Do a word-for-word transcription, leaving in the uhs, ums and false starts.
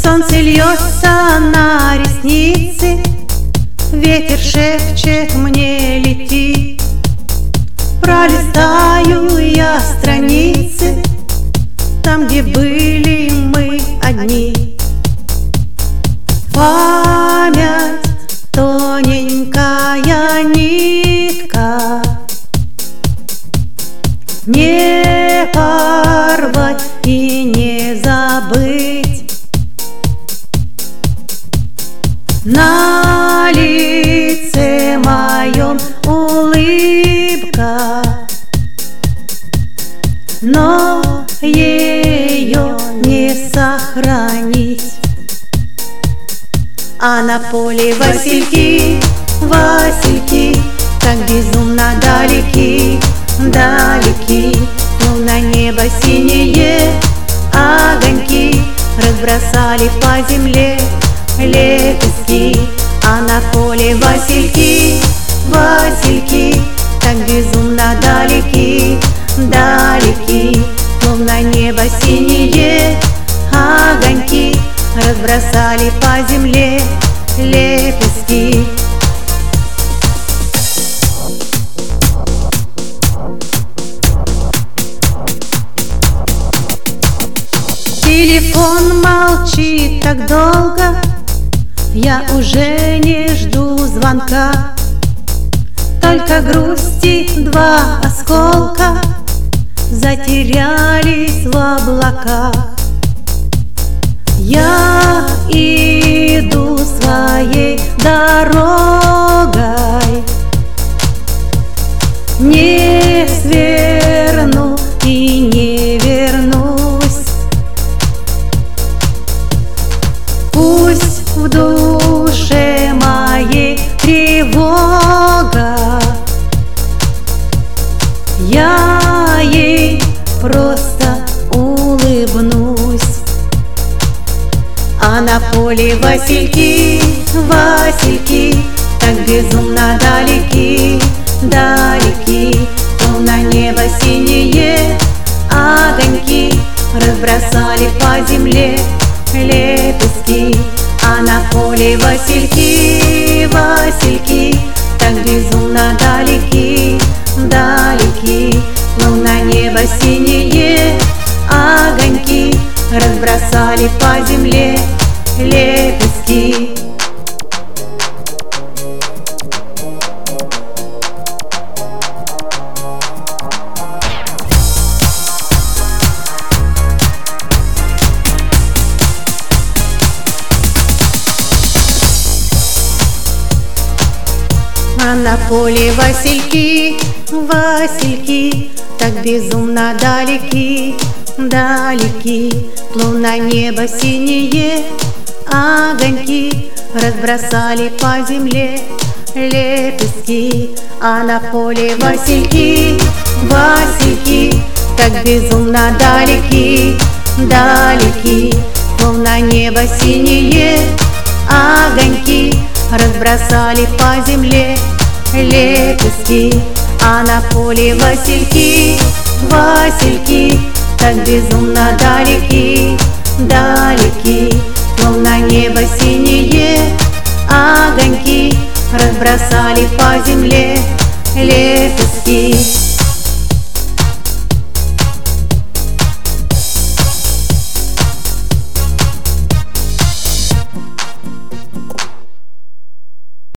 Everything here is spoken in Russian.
Солнце льется на ресницы, ветер шепчет мне: лети. Пролистаю я страницы, там, где были мы одни. Память — тоненькая нитка, не порвать и не забыть. На лице моем улыбка, но ее не сохранить. А на поле васильки, васильки, так безумно далеки, далеки. Словно небо синие огоньки разбросали по земле лепестки. А на поле васильки, васильки, так безумно далеки, далеки. Словно небо синие огоньки разбросали по земле лепестки. Телефон молчит так долго, я уже не жду звонка. Только грусти два осколка затерялись в облаках. Я иду своей дорогой, не сверну и не вернусь. Пусть в душе моей тревога, я ей просто улыбнусь. А на поле васильки, васильки, так безумно далеки, далеки. Словно небо синие огоньки разбросали по земле лепестки. А на поле васильки, васильки, так безумно далеки, далеки. Словно небо синие огоньки разбросали по земле лепестки. А на поле васильки, васильки, так безумно далеки, далеки. Словно небо синие огоньки разбросали по земле лепестки. А на поле васильки, васильки, так безумно далеки, далеки. Словно небо синие огоньки разбросали по земле лепестки. А на поле васильки, васильки, так безумно далеки, далеки. Словно небо синие огоньки разбросали по земле лепестки.